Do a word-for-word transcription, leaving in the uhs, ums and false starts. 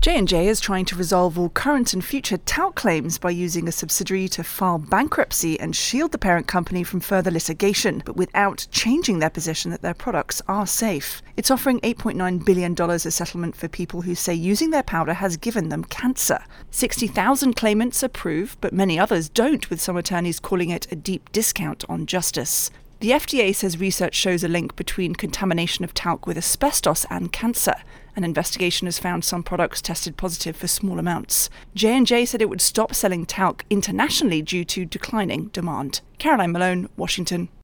J and J is trying to resolve all current and future talc claims by using a subsidiary to file bankruptcy and shield the parent company from further litigation, but without changing their position that their products are safe. It's offering eight point nine billion dollars as settlement for people who say using their powder has given them cancer. sixty thousand claimants approve, but many others don't, with some attorneys calling it a deep discount on justice. The F D A says research shows a link between contamination of talc with asbestos and cancer. An investigation has found some products tested positive for small amounts. J and J said it would stop selling talc internationally due to declining demand. Caroline Malone, Washington.